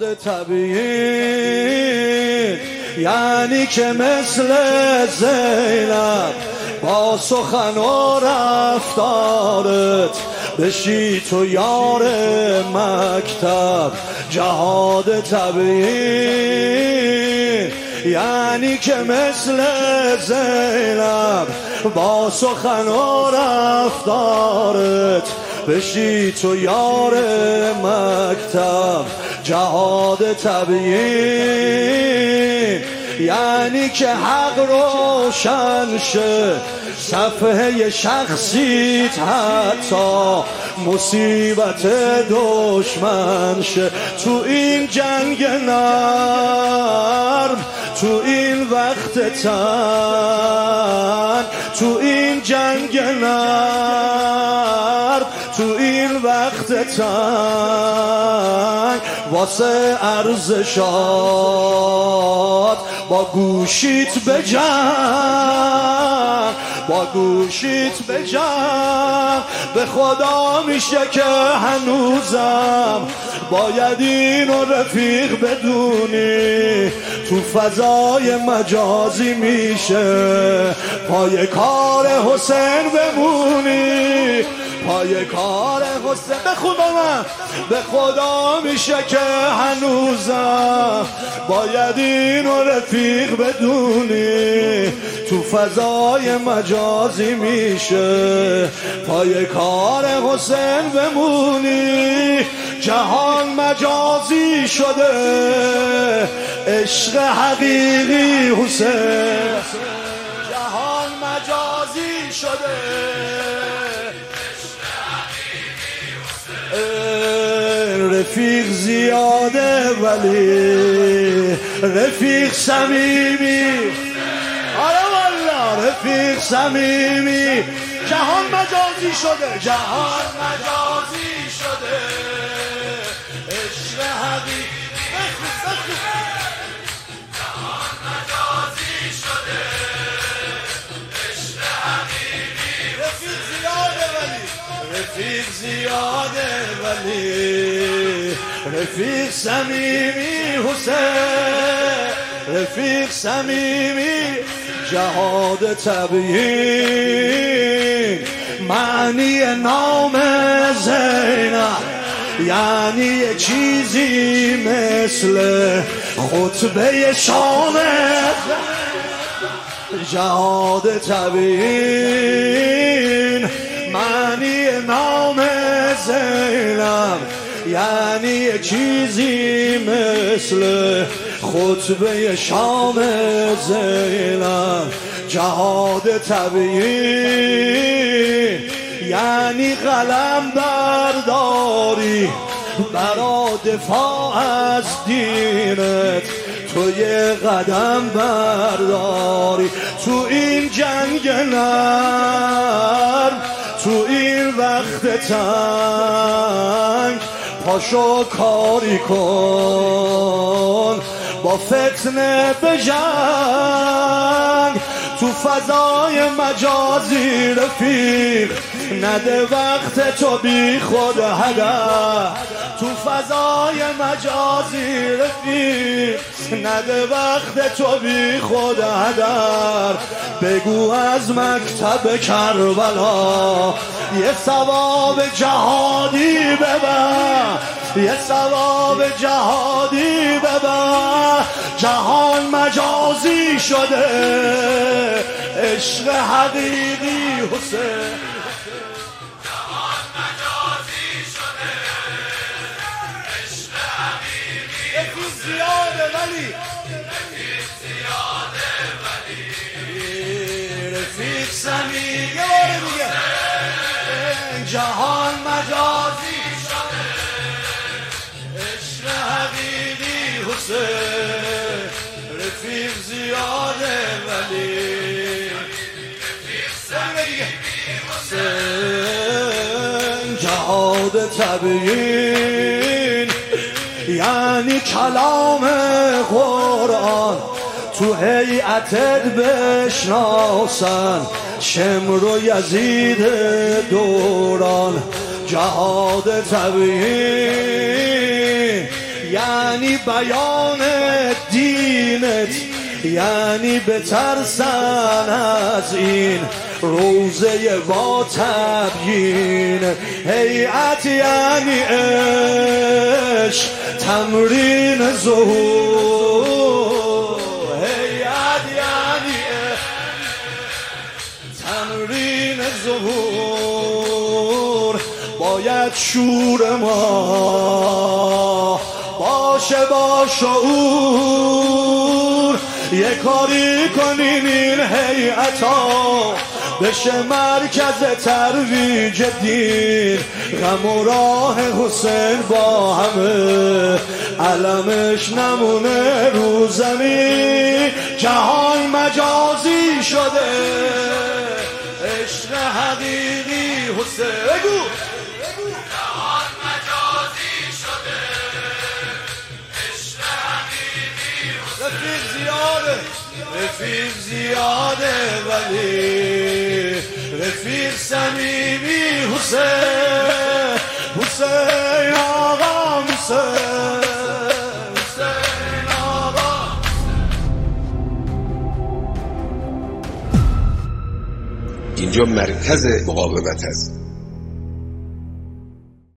جهاد طبیعی یعنی که مثل زینب با سخن و رفتارت بشی تو یار مکتب. جهاد طبیعی یعنی که مثل زینب با سخن و رفتارت بشی تو یار مکتب. جهاد طبیعی یعنی که حق روشن شه صفحه شخصیت حتی مصیبت دشمن شه. تو این جنگ نرم تو این وقت تن تو این جنگ نرم تو این وقت تن واسه ارزشات با گوشیت بجن با گوشیت بجن. به خدا میشه که هنوزم باید اینو رفیق بدونی تو فضای مجازی میشه پای کار حسین بمونی پای کار حسین. بخون با من. به خدا میشه که هنوزم باید اینو رفیق بدونی تو فضای مجازی میشه پای کار حسین بمونی. جهان مجازی شده عشق حقیقی حسین. جهان مجازی شده رفیق زیاده ولی رفیق صمیمی. آره والله رفیق صمیمی. جهان مجازی شده جهان مجازی شده عشق حقیقی. جهان مجازی شده عشق حقیقی. رفیق زیاده ولی رفیق زیاده ولی رفیق صمیمی حسین. رفیق صمیمی. جهاد طبیعی معنی نام زینب یعنی چیزی مثل خطبه شام. جهاد طبیعی معنی نام زینب یعنی چیزی مثل خطبه شام زینب. جهاد طبیعی یعنی قلم برداری برا دفاع از دینت تو یه قدم برداری تو این جنگ نرم تو این وقت تنگ. پاشو کاری کن با فتنه بجنگ تو فضای مجازی رفیق نده وقت تو بی خود هدر. تو فضای مجازی رفیق نده وقت تو بی خود هدر. بگو از مکتب کربلا یه ثواب جهادی ببر یه ثواب جهادی ببر. جهان مجازی شده عشق حقیقی حسین. جهان مجازی شده عشق حقیقی. رفیق زیاده ولی رفیق زیاده ولی رفیق صمیمی. یه بار دیگه. جهان مجازی شده عشق حقیقی حسین. رفیق زیاده ولی رفیق صمیمی حسین. جهاد طبیعی یعنی کلام قرآن تو هیئتت بشناسن شمر و یزید دوران. جهاد طبیعی یعنی بیان دینت، یعنی بترسن از این روزه با تبیین. هیئت یعنی عشق تمرین ظهور، هیئت یعنی تمرین ظهور. باید شور ما باشه با شعور، یه کاری کنین این هیئتا بشه مرکز ترویج دین. غم و راه حسین با همه علمش نمونه رو زمین. جهان مجازی شده، عشق حقیقی حسین بگو. جهان مجازی شده، عشق حقیقی حسین. رفیق زیاده، رفیق زیاده ولی رفیق صمیمی حسین. حسین آقا، حسین، حسین آقا. اینجا مرکز مقاومت است.